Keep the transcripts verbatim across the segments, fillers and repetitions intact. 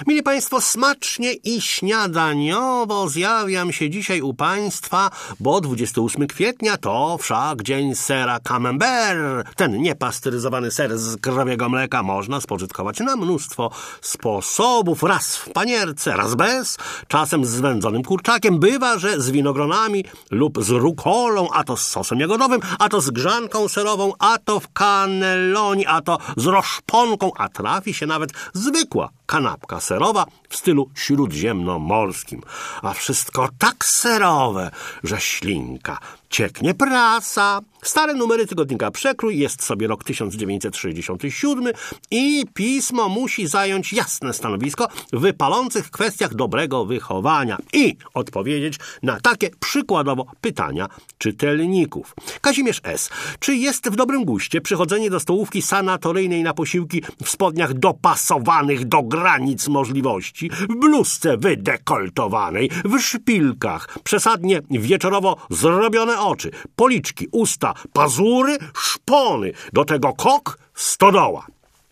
Mili Państwo, smacznie i śniadaniowo zjawiam się dzisiaj u Państwa, bo dwudziestego ósmego kwietnia to wszak dzień sera Camembert. Ten niepasteryzowany ser z krowiego mleka można spożytkować na mnóstwo sposobów. Raz w panierce, raz bez, czasem z wędzonym kurczakiem. Bywa, że z winogronami lub z rukolą, a to z sosem jagodowym, a to z grzanką serową, a to w cannelloni, a to z roszponką, a trafi się nawet zwykła kanapka serowa w stylu śródziemnomorskim. A wszystko tak serowe, że ślinka cieknie prasa. Stare numery tygodnika Przekrój, jest sobie rok tysiąc dziewięćset sześćdziesiąty siódmy i pismo musi zająć jasne stanowisko w wypalących kwestiach dobrego wychowania i odpowiedzieć na takie przykładowo pytania czytelników. Kazimierz S. Czy jest w dobrym guście przychodzenie do stołówki sanatoryjnej na posiłki w spodniach dopasowanych do granic możliwości, w bluzce wydekoltowanej, w szpilkach, przesadnie wieczorowo zrobione oczy, policzki, usta, pazury, szpony, do tego kok, stodoła?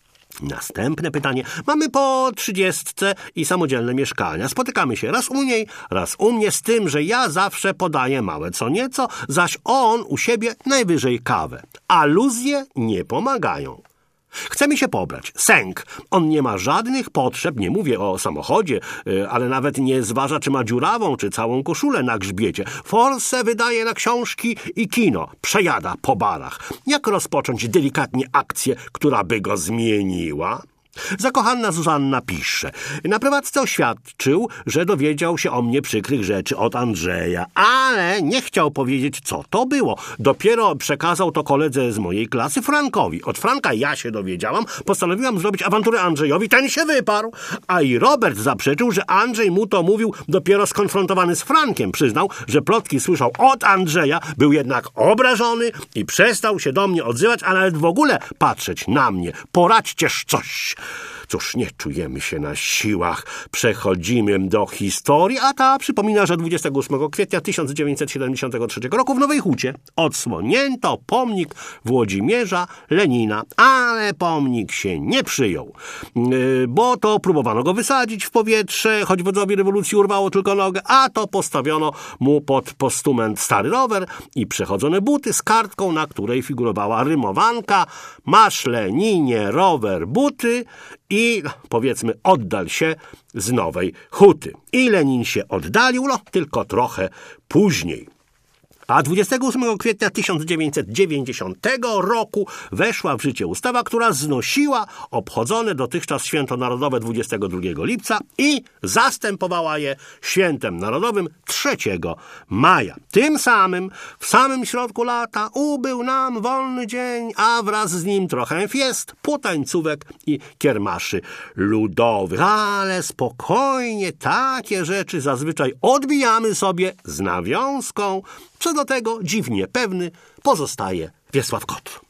Następne pytanie. Mamy po trzydziestce i samodzielne mieszkania. Spotykamy się raz u niej, raz u mnie, z tym, że ja zawsze podaję małe co nieco, zaś on u siebie najwyżej kawę. Aluzje nie pomagają. Chce mi się pobrać. Sęk. On nie ma żadnych potrzeb, nie mówię o samochodzie, ale nawet nie zważa, czy ma dziurawą, czy całą koszulę na grzbiecie. Forsę wydaje na książki i kino. Przejada po barach. Jak rozpocząć delikatnie akcję, która by go zmieniła? Zakochana Zuzanna pisze. Na prywatce oświadczył, że dowiedział się o mnie przykrych rzeczy od Andrzeja, ale nie chciał powiedzieć, co to było. Dopiero przekazał to koledze z mojej klasy, Frankowi. Od Franka ja się dowiedziałam, postanowiłam zrobić awanturę Andrzejowi, ten się wyparł. A i Robert zaprzeczył, że Andrzej mu to mówił dopiero skonfrontowany z Frankiem. Przyznał, że plotki słyszał od Andrzeja, był jednak obrażony i przestał się do mnie odzywać, a nawet w ogóle patrzeć na mnie. Poradźcież coś. Cóż, nie czujemy się na siłach. Przechodzimy do historii, a ta przypomina, że dwudziestego ósmego kwietnia tysiąc dziewięćset siedemdziesiątego trzeciego roku w Nowej Hucie odsłonięto pomnik Włodzimierza Lenina, ale pomnik się nie przyjął, bo to próbowano go wysadzić w powietrze, choć wodzowi rewolucji urwało tylko nogę, a to postawiono mu pod postument stary rower i przechodzone buty z kartką, na której figurowała rymowanka: masz, Leninie, rower, buty i, powiedzmy, oddal się z Nowej Huty. I Lenin się oddalił, no, tylko trochę później. A dwudziestego ósmego kwietnia tysiąc dziewięćset dziewięćdziesiątego roku weszła w życie ustawa, która znosiła obchodzone dotychczas święto narodowe dwudziestego drugiego lipca i zastępowała je świętem narodowym trzeciego maja. Tym samym w samym środku lata ubył nam wolny dzień, a wraz z nim trochę fiest, potańcówek i kiermaszy ludowych. Ale spokojnie, takie rzeczy zazwyczaj odbijamy sobie z nawiązką. Co do tego dziwnie pewny pozostaje Wiesław Kotr.